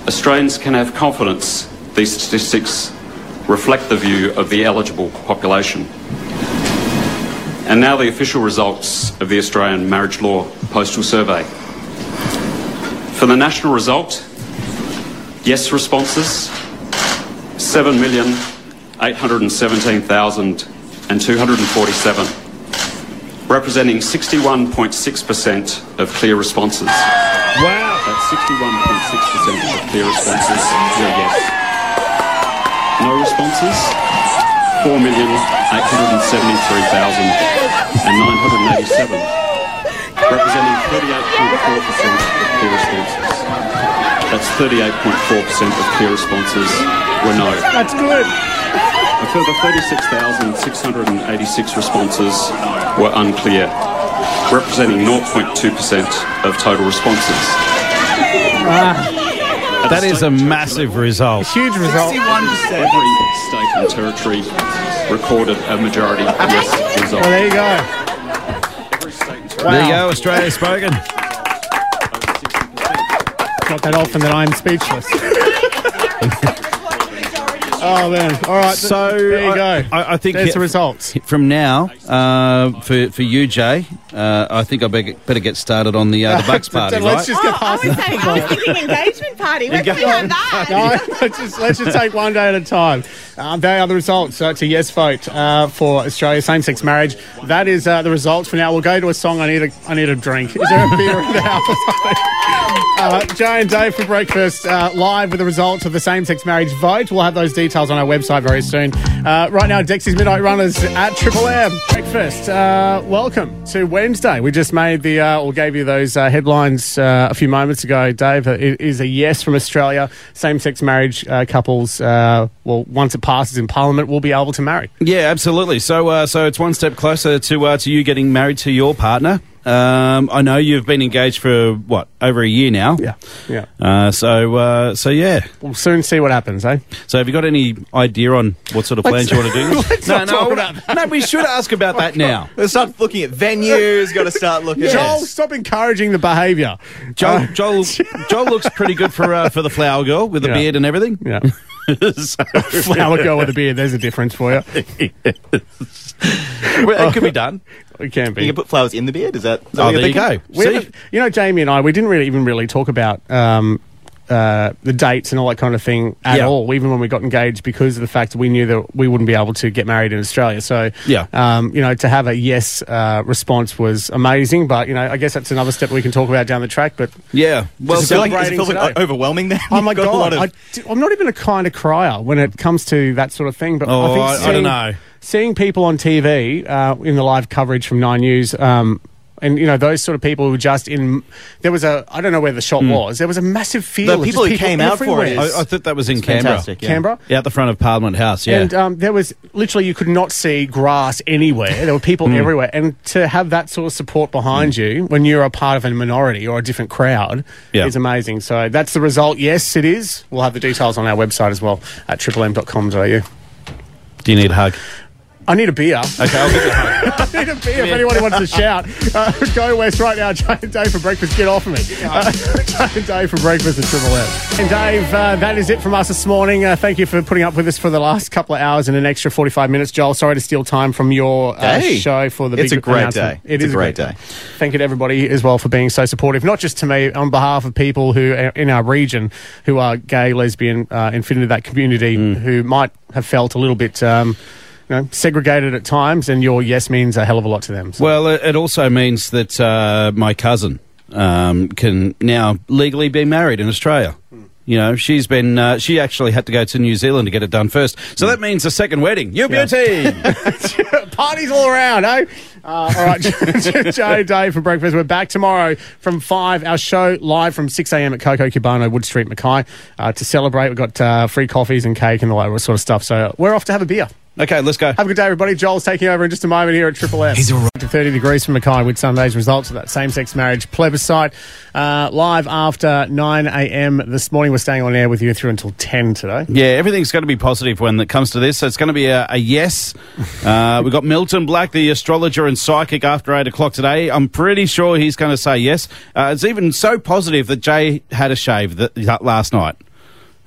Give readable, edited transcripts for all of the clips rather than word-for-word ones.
Australians can have confidence these statistics reflect the view of the eligible population. And now the official results of the Australian Marriage Law Postal Survey. For the national result, yes responses, 7,817,247, representing 61.6% of clear responses. Wow. That's 61.6% of clear responses were yes. No responses, 4,873,987, representing 38.4% of clear responses. That's 38.4% of clear responses were no. That's good. A further 36,686 responses were unclear, representing 0.2% of total responses. That is a massive result. Huge result. 61%. Every state and territory recorded a majority yes result. Well, there you go. Every state and territory. Wow. There you go, Australia spoken. Not that often that I'm speechless. Oh, man. All right. So there you go. I think there's the results. From now, for you, Jay, I think I better get started on the Bucks party, Let's right? just get past I was thinking engagement party. When can we have that? No, let's just take one day at a time. They are the results. So it's a yes vote for Australia same-sex marriage. That is the results for now. We'll go to a song. I need a drink. Is there a beer in the house? Jay and Dave for breakfast, live with the results of the same-sex marriage vote. We'll have those details on our website very soon. Right now, Dexy's Midnight Runners at Triple M. Breakfast. Welcome to Wednesday. We just made or gave you those headlines a few moments ago, Dave. It is a yes from Australia. Same-sex marriage couples, once it passes in Parliament, will be able to marry. Yeah, absolutely. So it's one step closer to you getting married to your partner. I know you've been engaged for, over a year now? Yeah. So yeah. We'll soon see what happens, eh? So have you got any idea on what sort of plans you want to do? No, we should ask about that now. Let's start looking at venues, got to start looking at... Joel, stop encouraging the behaviour. Joel looks pretty good for the flower girl with the beard and everything. Yeah. Flower girl with a beard, there's a difference for you. Well, it could be done. It can be. You can put flowers in the beard, is that... Oh, there you go. Jamie and I, we didn't really talk about the dates and all that kind of thing at all, even when we got engaged, because of the fact that we knew that we wouldn't be able to get married in Australia. So, to have a yes response was amazing. But, I guess that's another step we can talk about down the track. But yeah. Well, does it feel like overwhelming then? Oh, my God. I'm not even a kind of crier when it comes to that sort of thing. But I don't know. Seeing people on TV in the live coverage from 9 News, and those sort of people who just there was I don't know where the shot was. There was a massive field. The people who came out for it. I thought that was in Canberra. Canberra? Yeah, at the front of Parliament House, yeah. And there was literally, you could not see grass anywhere. There were people everywhere. And to have that sort of support behind you when you're a part of a minority or a different crowd is amazing. So that's the result. Yes, it is. We'll have the details on our website as well at triplem.com.au. Do you need a hug? I need a beer. Okay, I'll give you a hug. I need a beer if anybody wants to shout. Go West right now. Jay and Dave for breakfast. Get off of me. Jay and Dave for breakfast at Triple M. And Dave, that is it from us this morning. Thank you for putting up with us for the last couple of hours and an extra 45 minutes. Joel, sorry to steal time from your show for the big announcement. It's a great day. It is a great day. day. Thank you to everybody as well for being so supportive, not just to me, on behalf of people who are in our region who are gay, lesbian, and fit into that community, who might have felt a little bit... segregated at times, and your yes means a hell of a lot to them. So. Well, it also means that my cousin can now legally be married in Australia. She's been. She actually had to go to New Zealand to get it done first. So that means a second wedding. You beauty! Parties all around, eh? All right, Jay, Dave for breakfast. We're back tomorrow from 5. Our show live from 6 a.m. at Coco Cabana, Wood Street, Mackay. To celebrate, we've got free coffees and cake and all that sort of stuff. So we're off to have a beer. Okay, let's go. Have a good day, everybody. Joel's taking over in just a moment here at Triple M. He's all right. 30 degrees from Mackay with Sunday's results of that same-sex marriage plebiscite. Live after 9 a.m. this morning. We're staying on air with you through until 10 today. Yeah, everything's going to be positive when it comes to this. So it's going to be a yes. We've got Milton Black, the astrologer and psychic, after 8 o'clock today. I'm pretty sure he's going to say yes. It's even so positive that Jay had a shave last night.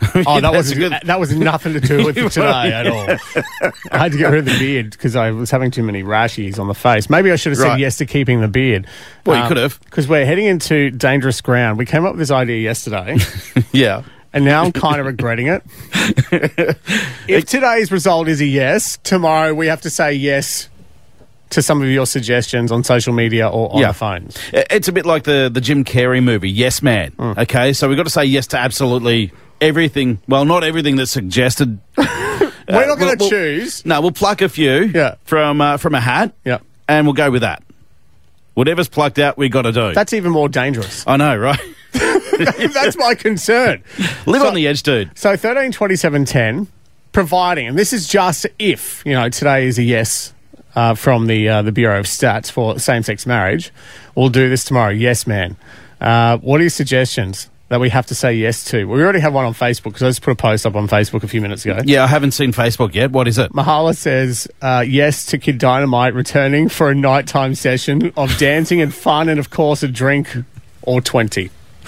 Oh, That's a good- that was nothing to do with today at all. I had to get rid of the beard because I was having too many rashes on the face. Maybe I should have said Right. yes to keeping the beard. Well, you could have. Because we're heading into dangerous ground. We came up with this idea yesterday, Yeah. and now I'm kind of regretting it. If today's result is a yes, tomorrow we have to say yes to some of your suggestions on social media or on Yeah. the phones. It's a bit like the Jim Carrey movie, Yes Man. Okay, so we've got to say yes to absolutely everything. Well, not everything that's suggested. We're not going to choose. No, we'll pluck a few Yeah. from a hat, Yeah. and we'll go with that. Whatever's plucked out, we got to do. That's even more dangerous. I know, right? That's my concern. Live So- on the edge, dude. So 13, 27, 10, providing, and this is just if, today is a yes from the Bureau of Stats for same-sex marriage. We'll do this tomorrow. Yes, man. What are your suggestions that we have to say yes to? We already have one on Facebook because I just put a post up on Facebook a few minutes ago. Yeah, I haven't seen Facebook yet. What is it? Mahala says yes to Kid Dynamite returning for a nighttime session of dancing and fun and, of course, a drink or 20.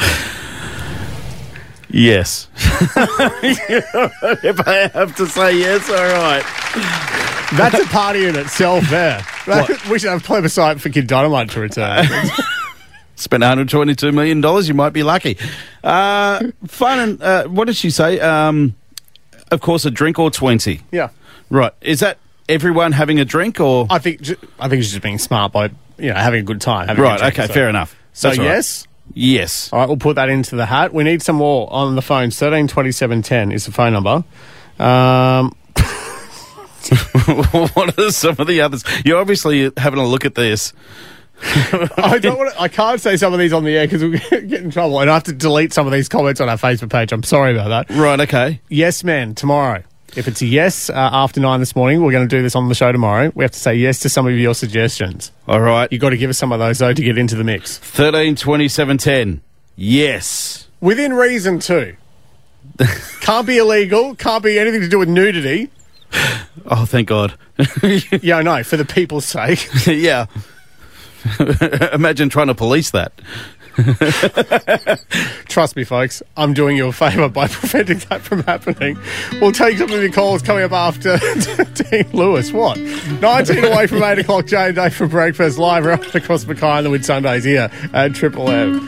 Yes. If I have to say yes, all right. That's a party in itself there. We should have a plebiscite for Kid Dynamite to return. Spent $122 million, you might be lucky. Fun and, what did she say? Of course, a drink or 20. Yeah. Right. Is that everyone having a drink or? I think she's just being smart by having a good time. Having a Right, drink, okay, so. fair enough. So That's all right. yes. Yes. All right, we'll put that into the hat. We need some more on the phone. 13 27 10 is the phone number. What are some of the others? You're obviously having a look at this. I can't say some of these on the air because we'll get in trouble, and I have to delete some of these comments on our Facebook page. I'm sorry about that. Right, okay. Yes, man. Tomorrow. If it's a yes after 9 this morning, we're going to do this on the show tomorrow. We have to say yes to some of your suggestions. All right. You've got to give us some of those, though, to get into the mix. 13 27 10. Yes. Within reason, too. Can't be illegal. Can't be anything to do with nudity. Oh, thank God. Yeah, I know. For the people's sake. Yeah. Imagine trying to police that. Trust me, folks. I'm doing you a favour by preventing that from happening. We'll take some of your calls coming up after Dean Lewis. What? 19 away from 8 o'clock, Jay and Dave for breakfast, live right across Mackay and the Whitsundays here at Triple M.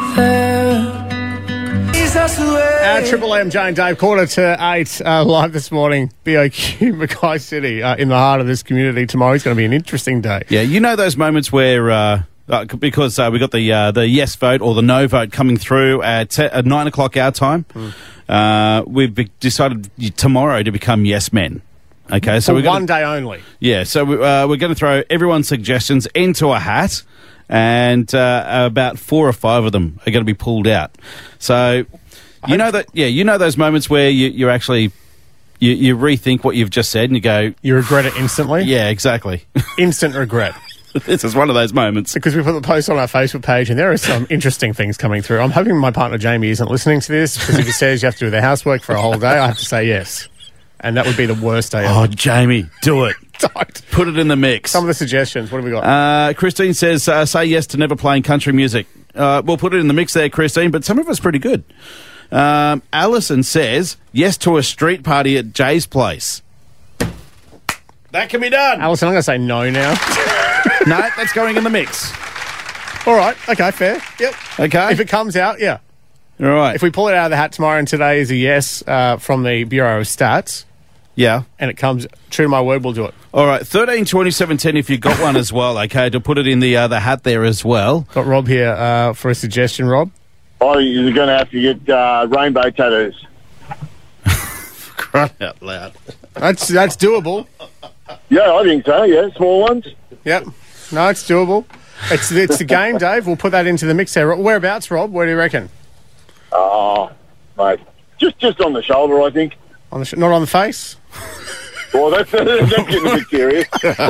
At Triple M, Jay and Dave, 7:45, live this morning, BOQ, Mackay City, in the heart of this community. Tomorrow's going to be an interesting day. Yeah, you know those moments where, because we got the yes vote or the no vote coming through at 9 o'clock our time, we've decided tomorrow to become yes men. Okay, so For we're one day only. Yeah, so we're going to throw everyone's suggestions into a hat, and about 4 or 5 of them are going to be pulled out. So you know those moments where you actually you rethink what you've just said and you go, You regret it instantly? yeah, exactly. Instant regret. This is one of those moments. Because we put the post on our Facebook page and there are some interesting things coming through. I'm hoping my partner Jamie isn't listening to this because if he says you have to do the housework for a whole day, I have to say yes. And that would be the worst day ever. Oh, Jamie, do it. Don't. Put it in the mix. Some of the suggestions, what have we got? Christine says, say yes to never playing country music. We'll put it in the mix there, Christine, but some of it's pretty good. Alison says, yes to a street party at Jay's place. That can be done. Alison, I'm going to say no now. No, that's going in the mix. All right. Okay, fair. Yep. Okay. If it comes out, yeah. All right. If we pull it out of the hat tomorrow and today is a yes from the Bureau of Stats Yeah. and it comes true to my word, we'll do it. All right. 13 27 10 if you got one as well, okay, to put it in the hat there as well. Got Rob here for a suggestion, Rob. Oh, you're going to have to get rainbow tattoos. Cry out loud. That's doable. Yeah, I think so, yeah, small ones. Yep. No, it's doable. It's the game, Dave. We'll put that into the mix there. Whereabouts, Rob? Where do you reckon? Oh, mate, just on the shoulder, I think. Not on the face? Well, that's getting a bit serious.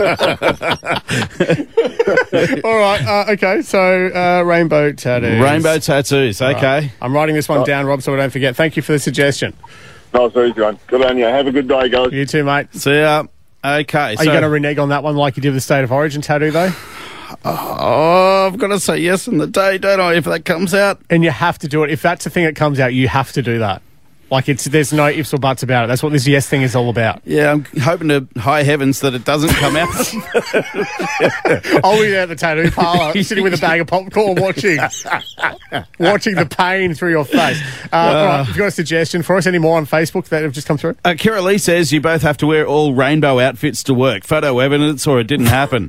All right. Okay. So rainbow tattoos. Rainbow tattoos, okay. Right. I'm writing this one down, Rob, so I don't forget. Thank you for the suggestion. Nice easy one. Good on you. Have a good day, guys. You too, mate. See ya. Okay. Are you going to renege on that one like you did with the State of Origin tattoo, though? Oh, I've got to say yes in the day, don't I, if that comes out? And you have to do it. If that's the thing that comes out, you have to do that. Like there's no ifs or buts about it. That's what this yes thing is all about. Yeah, I'm hoping to high heavens that it doesn't come out. I'll be there at the tattoo parlour, sitting with a bag of popcorn, watching the pain through your face. All right, you've got a suggestion for us? Any more on Facebook that have just come through? Kira Lee says you both have to wear all rainbow outfits to work. Photo evidence, or it didn't happen.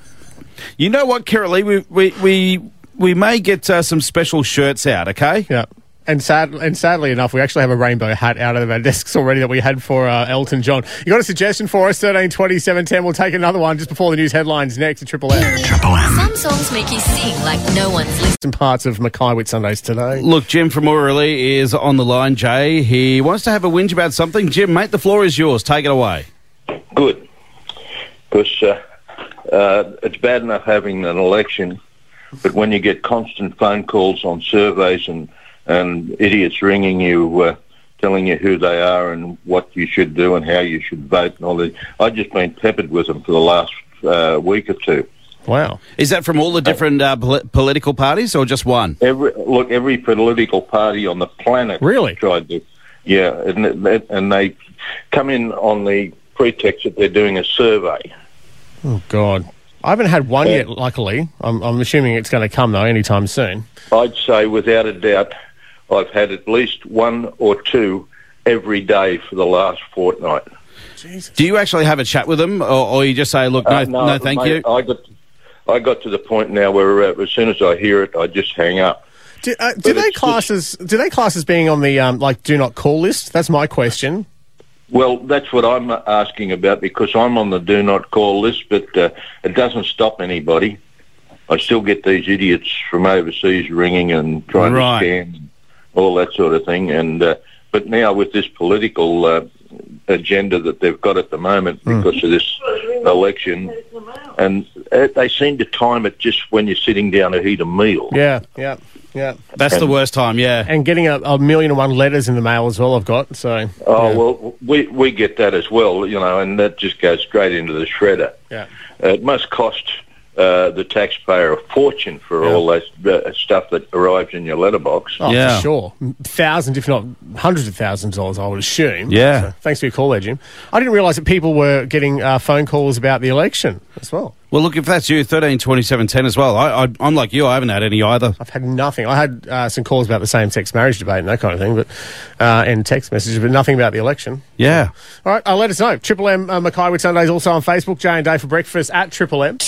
You know what, Kira Lee? We may get some special shirts out. Okay. Yeah. And sadly enough, we actually have a rainbow hat out of our desks already that we had for Elton John. You got a suggestion for us? 13 20 710. We'll take another one just before the news headlines next at Triple M. Triple M. Some songs make you sing like no one's listening. Some parts of Mackay with Sundays today. Look, Jim from Orillia is on the line, Jay. He wants to have a whinge about something. Jim, mate, the floor is yours. Take it away. Good. Because it's bad enough having an election, but when you get constant phone calls on surveys and idiots ringing you, telling you who they are and what you should do and how you should vote and all that. I've just been peppered with them for the last week or two. Wow. Is that from all the different political parties or just one? Every political party on the planet really tried to. Yeah, and they come in on the pretext that they're doing a survey. Oh, God. I haven't had one yet, luckily. I'm assuming it's going to come, though, anytime soon. I'd say, without a doubt, I've had at least one or two every day for the last fortnight. Jesus. Do you actually have a chat with them, or you just say, "Look, no, thank you"? I got to the point now where as soon as I hear it, I just hang up. Do they class as being on the do not call list? That's my question. Well, that's what I'm asking about, because I'm on the do not call list, but it doesn't stop anybody. I still get these idiots from overseas ringing and trying to scam and all that sort of thing. And but now with this political agenda that they've got at the moment because of this election, and they seem to time it just when you're sitting down to eat a meal. Yeah. That's the worst time, yeah. And getting a million and one letters in the mail as well, I've got. So. Well, we get that as well, and that just goes straight into the shredder. Yeah. It must cost the taxpayer a fortune for all that stuff that arrives in your letterbox. Oh, for sure. Thousands, if not hundreds of thousands of dollars, I would assume. Yeah. So, thanks for your call there, Jim. I didn't realise that people were getting phone calls about the election as well. Well, look, if that's you, 13 27 10 as well. I'm like you, I haven't had any either. I've had nothing. I had some calls about the same-sex marriage debate and that kind of thing, but and text messages, but nothing about the election. Yeah. All right, let us know. Triple M Mackay with Sundays also on Facebook. Jay and Dave for breakfast at Triple M.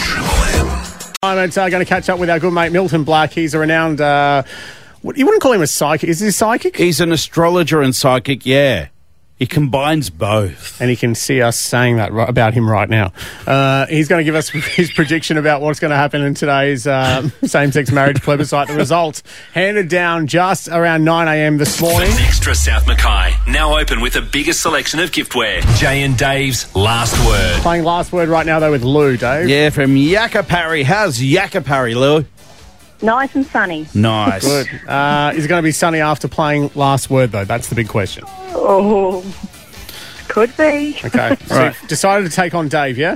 I'm going to catch up with our good mate Milton Black. He's a renowned... you wouldn't call him a psychic. Is he a psychic? He's an astrologer and psychic, yeah. He combines both. And he can see us saying that about him right now. He's going to give us his prediction about what's going to happen in today's same-sex marriage plebiscite. The results handed down just around 9 a.m. this morning. Extra South Mackay, now open with the biggest selection of giftware. Jay and Dave's Last Word. Playing Last Word right now, though, with Lou, Dave. Yeah, from Yakapari. How's Yakapari, Lou? Nice and sunny. Nice. Good. Is it going to be sunny after playing Last Word, though? That's the big question. Oh, could be. Okay. So right. You've decided to take on Dave, yeah?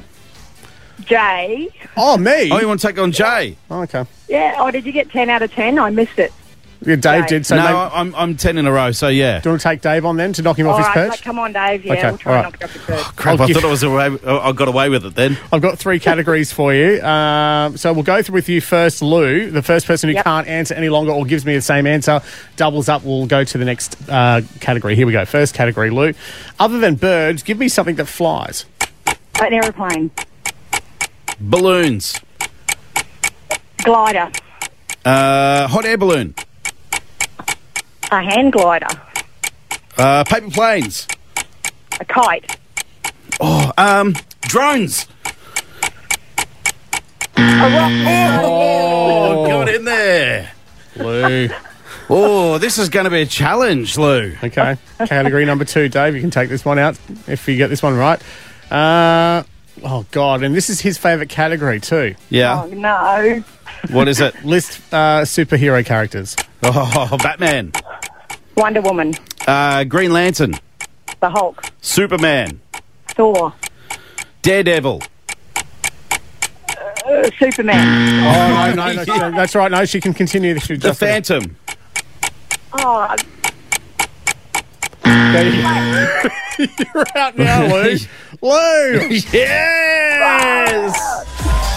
Jay. Oh, me? Oh, you want to take on Jay? Oh, okay. Yeah. Oh, did you get 10 out of 10? I missed it. Yeah, Dave did. So no, I'm 10 in a row, so yeah. Do you want to take Dave on then to knock him off his perch? Right, come on, Dave. Yeah, okay. we'll try and knock you off your perch. Oh, crap, I thought I got away with it then. I've got 3 categories for you. So we'll go through with you first, Lou. The first person who can't answer any longer or gives me the same answer doubles up. We'll go to the next category. Here we go. First category, Lou. Other than birds, give me something that flies. An aeroplane. Balloons. Glider. Hot air balloon. A hand glider. Paper planes. A kite. Oh, drones. A rock. Oh, got in there. Lou. Oh, this is going to be a challenge, Lou. Okay. Category number 2, Dave. You can take this one out if you get this one right. Oh, God. And this is his favourite category too. Yeah. Oh, no. What is it? List superhero characters. Oh, Batman. Wonder Woman. Green Lantern. The Hulk. Superman. Thor. Daredevil. Superman. Oh, no, that's right. No, she can continue. The Phantom. Oh. You're out now, Lou. Lou! Yes!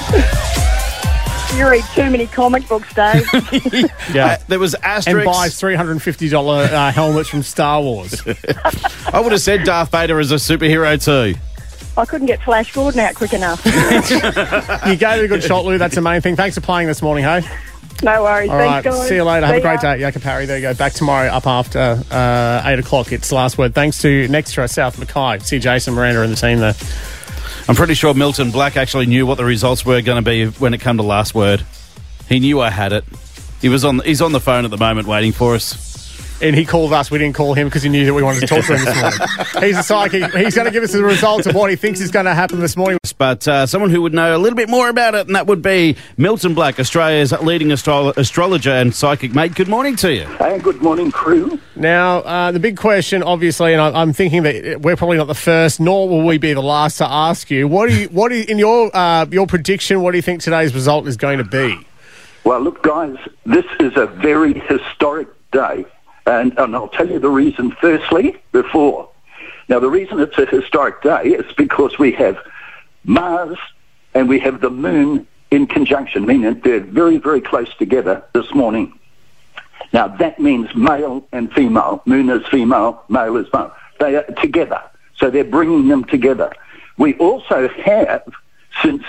You read too many comic books, Dave. Yeah. There was And asterisks. buys $350 helmets from Star Wars. I would have said Darth Vader is a superhero too. I couldn't get Flash Gordon out quick enough. You gave it a good shot, Lou. That's the main thing. Thanks for playing this morning, hey? No worries. All right, Thanks, guys. see you later. Have a See great ya. day. Yaka Parry, there you go. Back tomorrow up after 8 o'clock. It's Last Word. Thanks to Nextra South Mackay. See Jason Miranda and the team there. I'm pretty sure Milton Black actually knew what the results were going to be when it came to Last Word. He knew I had it. He's on the phone at the moment waiting for us. And he called us. We didn't call him because he knew that we wanted to talk to him this morning. He's a psychic. He's going to give us the results of what he thinks is going to happen this morning. But someone who would know a little bit more about it, and that would be Milton Black, Australia's leading astrologer and psychic. Mate, good morning to you. Hey, good morning, crew. Now, the big question, obviously, and I'm thinking that we're probably not the first, nor will we be the last to ask you. What do you in your prediction? What do you think today's result is going to be? Well, look, guys, this is a very historic day. And I'll tell you the reason firstly before. Now, the reason it's a historic day is because we have Mars and we have the Moon in conjunction, meaning they're very, very close together this morning. Now, that means male and female. Moon is female, male is male. They are together. So they're bringing them together. We also have, since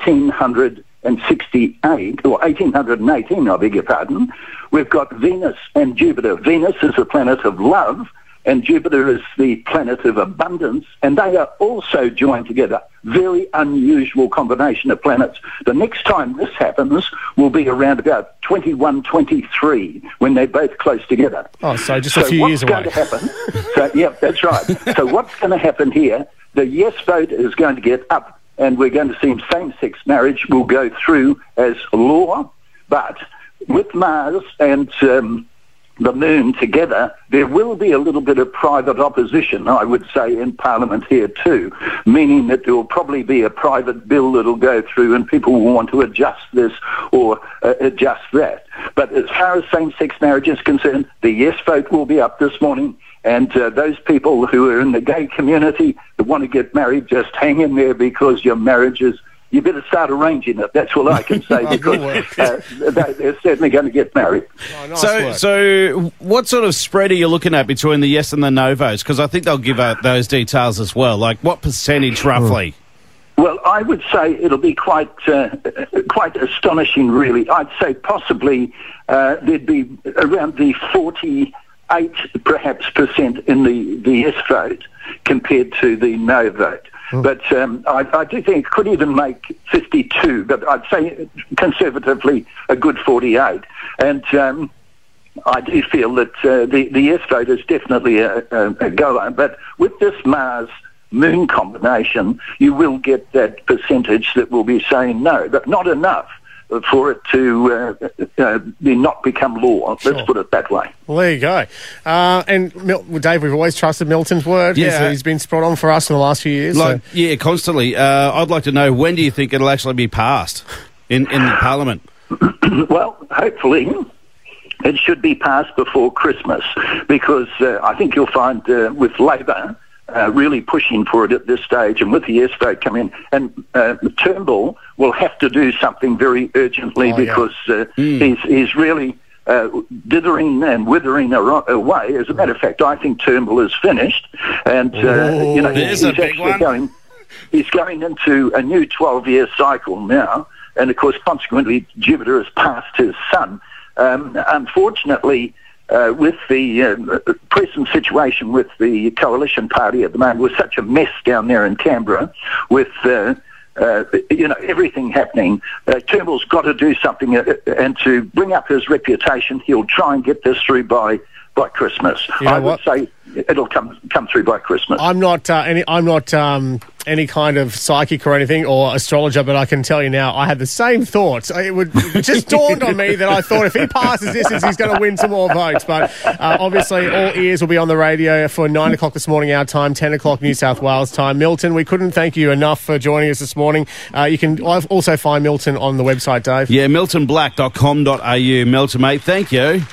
1868, or 1818, I beg your pardon, we've got Venus and Jupiter. Venus is the planet of love, and Jupiter is the planet of abundance, and they are also joined together. Very unusual combination of planets. The next time this happens will be around about 2123, when they're both close together. Oh, so just a few years away. What's going to happen? Yeah, that's right. So what's going to happen here, the yes vote is going to get up, and we're going to see same-sex marriage will go through as law, but with Mars and the Moon together, there will be a little bit of private opposition, I would say, in Parliament here too, meaning that there will probably be a private bill that will go through and people will want to adjust this or adjust that. But as far as same-sex marriage is concerned, the yes vote will be up this morning. And those people who are in the gay community that want to get married, just hang in there because your marriage is... You better start arranging it. That's all I can say because they're certainly going to get married. Oh, nice So what sort of spread are you looking at between the yes and the no votes? Because I think they'll give out those details as well. Like what percentage roughly? Well, I would say it'll be quite astonishing, really. I'd say possibly there'd be around the 48 perhaps percent in the yes vote compared to the no vote. But I do think it could even make 52, but I'd say conservatively a good 48. And I do feel that the yes vote is definitely a goer. But with this Mars-Moon combination, you will get that percentage that will be saying no, but not enough for it to not become law. Sure. Let's put it that way. Well, there you go. And Dave, we've always trusted Milton's word. Yeah. He's been spot on for us in the last few years. Yeah, constantly. I'd like to know, when do you think it'll actually be passed in the Parliament? Well, hopefully it should be passed before Christmas because I think you'll find with Labor really pushing for it at this stage, and with the yes vote coming in, and Turnbull will have to do something very urgently because he's really dithering and withering away. As a matter of fact, I think Turnbull is finished, and he's going into a new 12-year cycle now, and of course, consequently, Jupiter has passed his son. Unfortunately, with the present situation with the coalition party at the moment, with such a mess down there in Canberra, with everything happening, Turnbull's got to do something, and to bring up his reputation, he'll try and get this through by Christmas. I would say it'll come through by Christmas. I'm not any kind of psychic or anything or astrologer, but I can tell you now, I had the same thoughts. It just dawned on me that I thought if he passes this, he's going to win some more votes. But obviously, all ears will be on the radio for 9 o'clock this morning our time, 10 o'clock New South Wales time. Milton, we couldn't thank you enough for joining us this morning. You can also find Milton on the website, Dave. Yeah, miltonblack.com.au. Milton, mate, thank you.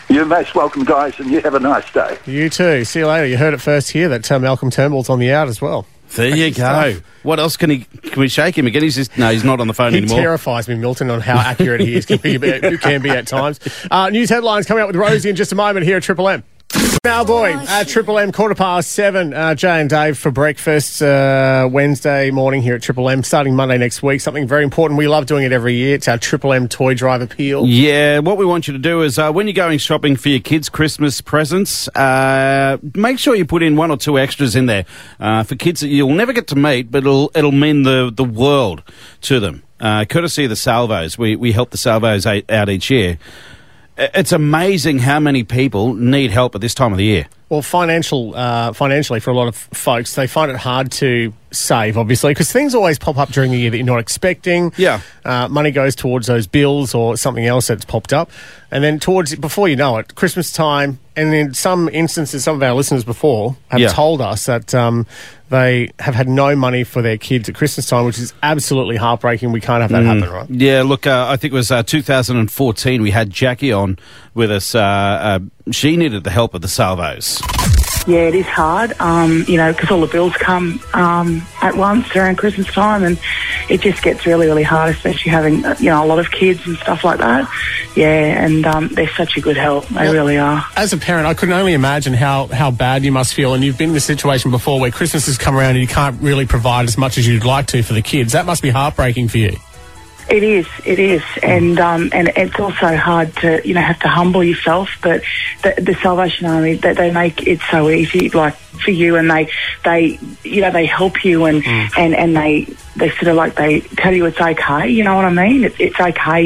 You're most welcome, guys, and you have a nice day. You too. See you later. You heard it first here that Malcolm Turnbull's on the out as well. There you go. What else can we shake him again? He's not on the phone anymore. He terrifies me, Milton, on how accurate he is. Can be at times. News headlines coming up with Rosie in just a moment here at Triple M. Now, boy, Triple M, 7:15. Jay and Dave for breakfast Wednesday morning here at Triple M, starting Monday next week. Something very important. We love doing it every year. It's our Triple M Toy Drive Appeal. Yeah, what we want you to do is when you're going shopping for your kids' Christmas presents, make sure you put in 1 or 2 extras in there for kids that you'll never get to meet, but it'll mean the world to them. Courtesy of the Salvos. We help the Salvos out each year. It's amazing how many people need help at this time of the year. Well, financially, for a lot of folks, they find it hard to save, obviously, because things always pop up during the year that you're not expecting. Yeah. Money goes towards those bills or something else that's popped up. And then before you know it, Christmas time, and in some instances, some of our listeners before have told us that they have had no money for their kids at Christmas time, which is absolutely heartbreaking. We can't have that happen, right? Yeah, look, I think it was 2014. We had Jackie on with us. She needed the help of the Salvos. Yeah, it is hard, because all the bills come at once around Christmas time, and it just gets really, really hard, especially having, a lot of kids and stuff like that. Yeah, and they're such a good help. They really are. As a parent, I couldn't only imagine how bad you must feel, and you've been in this situation before where Christmas has come around and you can't really provide as much as you'd like to for the kids. That must be heartbreaking for you. It is, and it's also hard to have to humble yourself. But the Salvation Army, they make it so easy, like for you, and they help you, and they sort of like they tell you it's okay. You know what I mean? It's okay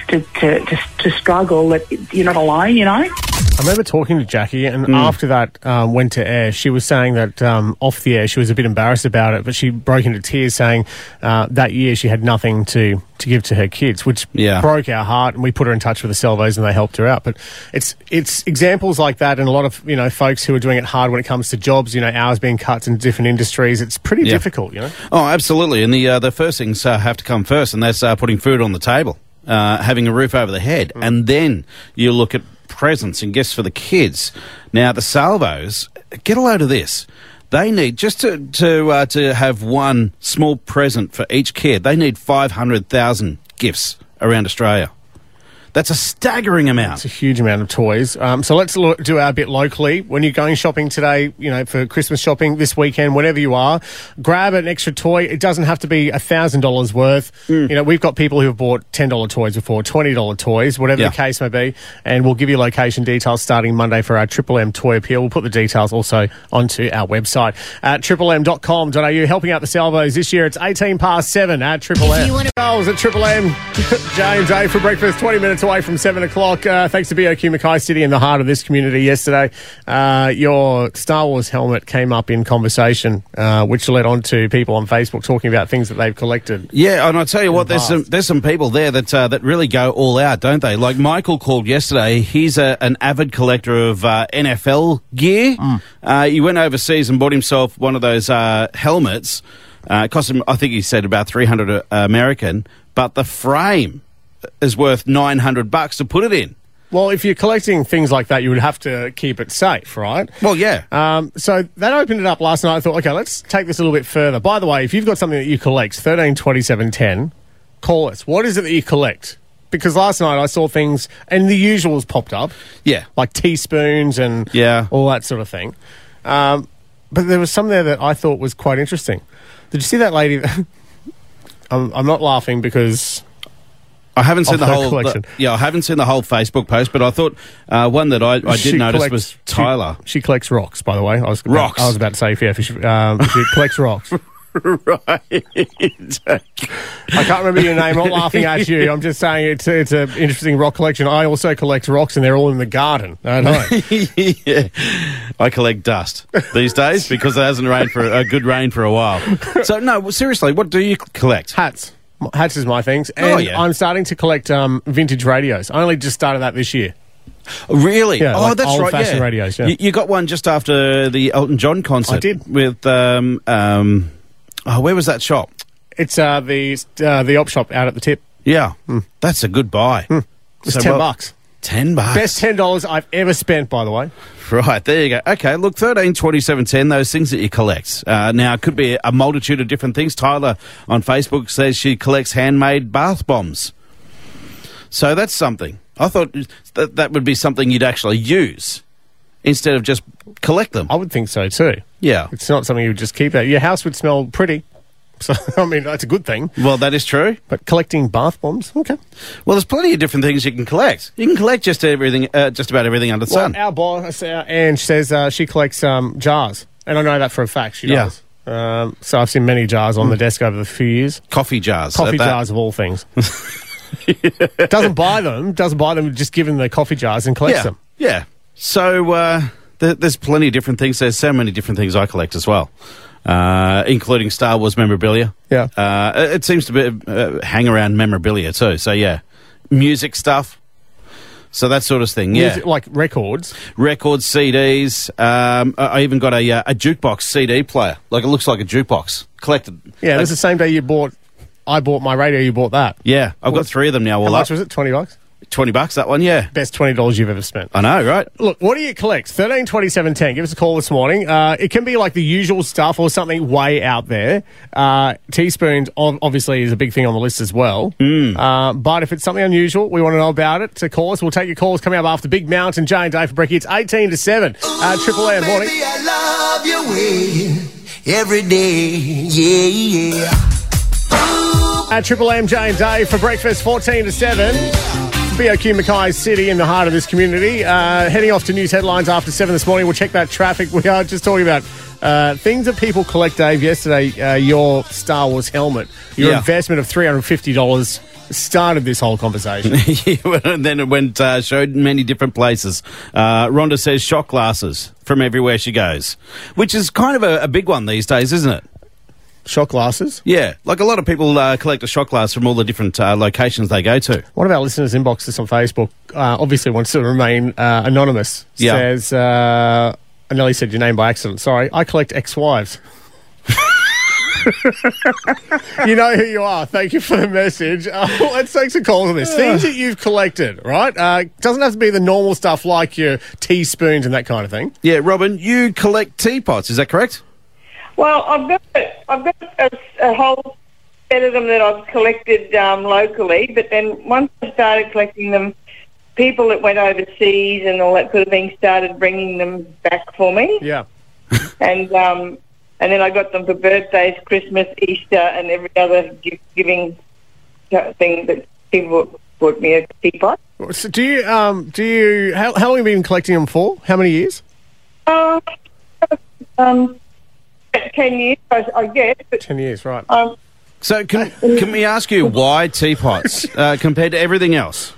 to struggle. That you're not alone. I remember talking to Jackie, and after that went to air, she was saying that off the air she was a bit embarrassed about it, but she broke into tears saying that year she had nothing to give to her kids, which broke our heart, and we put her in touch with the Salvos and they helped her out. But it's examples like that, and a lot of folks who are doing it hard when it comes to jobs, hours being cut in different industries. It's pretty difficult, Oh, absolutely. And the first things have to come first, and that's putting food on the table, having a roof over the head, and then you look at presents and gifts for the kids. Now, the Salvos, get a load of this. They need, just to have one small present for each kid, they need 500,000 gifts around Australia. That's a staggering amount. It's a huge amount of toys. So let's do our bit locally. When you're going shopping today, for Christmas shopping this weekend, whenever you are, grab an extra toy. It doesn't have to be $1,000 worth. We've got people who have bought $10 toys before, $20 toys, whatever the case may be. And we'll give you location details starting Monday for our Triple M Toy Appeal. We'll put the details also onto our website at triplem.com.au. Helping out the Salvos this year. It's 7:18 at Triple M. Goals at Triple M. Jay and Dave for breakfast, 20 minutes away from 7 o'clock. Thanks to BOQ Mackay City in the heart of this community yesterday. Your Star Wars helmet came up in conversation, which led on to people on Facebook talking about things that they've collected. Yeah, and I tell you what, there's some people there that really go all out, don't they? Like Michael called yesterday. He's an avid collector of NFL gear. He went overseas and bought himself one of those helmets. It cost him, I think he said, about $300 American, but the frame is worth $900 to put it in. Well, if you're collecting things like that, you would have to keep it safe, right? Well, yeah. So that opened it up last night. I thought, okay, let's take this a little bit further. By the way, if you've got something that you collect, 13 27 10, call us. What is it that you collect? Because last night I saw things, and the usuals popped up. Yeah. Like teaspoons and all that sort of thing. But there was some there that I thought was quite interesting. Did you see that lady? I'm not laughing because I haven't seen the whole collection. I haven't seen the whole Facebook post, but I thought one that I did notice was Tyler. She collects rocks, by the way. I was about to say, she collects rocks. Right. I can't remember your name. I'm not laughing at you. I'm just saying it's an interesting rock collection. I also collect rocks, and they're all in the garden. I know. Yeah. I collect dust these days because it hasn't rained for a good rain for a while. So no, seriously, what do you collect? Hats. Hats is my things. And I'm starting to collect vintage radios. I only just started that this year. Really? Yeah, oh, like that's right. Old-fashioned radios. Yeah. You got one just after the Elton John concert. I did. With where was that shop? It's the op shop out at the tip. Yeah, that's a good buy. It's $10. $10. Best $10 I've ever spent, by the way. Right, there you go. Okay, look, 13, 27, 10, those things that you collect. Now, it could be a multitude of different things. Tyler on Facebook says she collects handmade bath bombs. So that's something. I thought that would be something you'd actually use instead of just collect them. I would think so too. Yeah. It's not something you would just keep out. Your house would smell pretty. So, I mean, that's a good thing. Well, that is true. But collecting bath bombs, okay. Well, there's plenty of different things you can collect. You can collect just everything, just about everything under the sun. Our boss, Ange, says she collects jars. And I know that for a fact. She does. So I've seen many jars on the desk over the few years. Coffee jars. Coffee jars of all things. Doesn't buy them, just give them the coffee jars and collects them. Yeah. So there's plenty of different things. There's so many different things I collect as well. Including Star Wars memorabilia. Yeah. It seems to be hang around memorabilia too. So, yeah. Music stuff. So that sort of thing, yeah. Music, like records? Records, CDs. I even got a jukebox CD player. Like, it looks like a jukebox. Collected. Yeah, it was the same day I bought my radio, you bought that. Yeah, I've got 3 of them now. How much was it, $20? $20, that one, yeah. Best $20 you've ever spent. I know, right? Look, what do you collect? 13 27 10. Give us a call this morning. It can be like the usual stuff or something way out there. Teaspoons obviously is a big thing on the list as well. But if it's something unusual, we want to know about it. To call us, we'll take your calls coming up after Big Mountain, Jay and Dave for Brecky. It's 18 to 7. Triple M morning. Baby, I love your way every day. Yeah. Triple M, Jay and Dave for breakfast, 14 to 7. BOQ Mackay City in the heart of this community. Heading off to news headlines after 7 this morning. We'll check that traffic. We are just talking about things that people collect, Dave. Yesterday, your Star Wars helmet, your investment of $350 started this whole conversation. And then it went, showed many different places. Rhonda says shot glasses from everywhere she goes, which is kind of a big one these days, isn't it? Shot glasses? Yeah, like a lot of people collect a shot glass from all the different locations they go to. One of our listeners inboxed us on Facebook, obviously wants to remain anonymous, says, I nearly said your name by accident, sorry, I collect ex-wives. You know who you are. Thank you for the message. Let's take some calls on this. Things that you've collected, right? Doesn't have to be the normal stuff like your teaspoons and that kind of thing. Yeah, Robin, you collect teapots, is that correct? Well, I've got a whole set of them that I've collected locally, but then once I started collecting them, people that went overseas and all that sort of thing started bringing them back for me. Yeah. And then I got them for birthdays, Christmas, Easter, and every other gift-giving thing that people bought me a teapot. So do you how long have you been collecting them for? How many years? 10 years, I guess. But, 10 years, right. So can we ask you why teapots compared to everything else?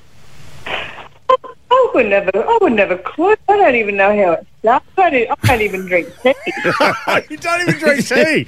I would never clue. I don't even know how it starts. I don't even drink tea. You don't even drink tea?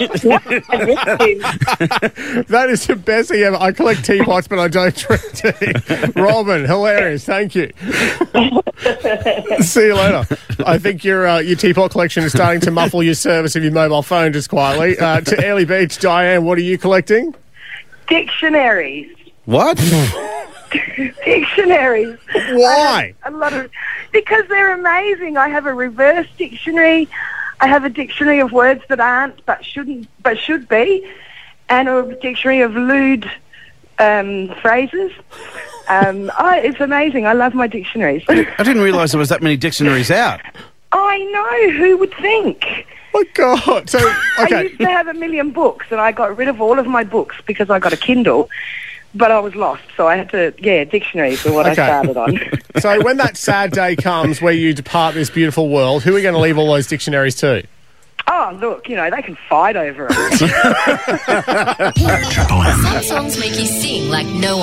That is the best thing ever. I collect teapots, but I don't drink tea. Robin, hilarious. Thank you. See you later. I think your teapot collection is starting to muffle your service of your mobile phone just quietly. To Airlie Beach, Diane, what are you collecting? Dictionaries. What? Dictionaries. Why? A lot of, because they're amazing. I have a reverse dictionary. I have a dictionary of words that aren't but should be, and a dictionary of lewd phrases. It's amazing. I love my dictionaries. I didn't realise there was that many dictionaries out. I know. Who would think? Oh, God. So, okay. I used to have 1 million books, and I got rid of all of my books because I got a Kindle. But I was lost, so I had to, dictionaries were what I started on. So when that sad day comes where you depart this beautiful world, who are we going to leave all those dictionaries to? Oh, look, they can fight over it. Some songs make you sing like no one.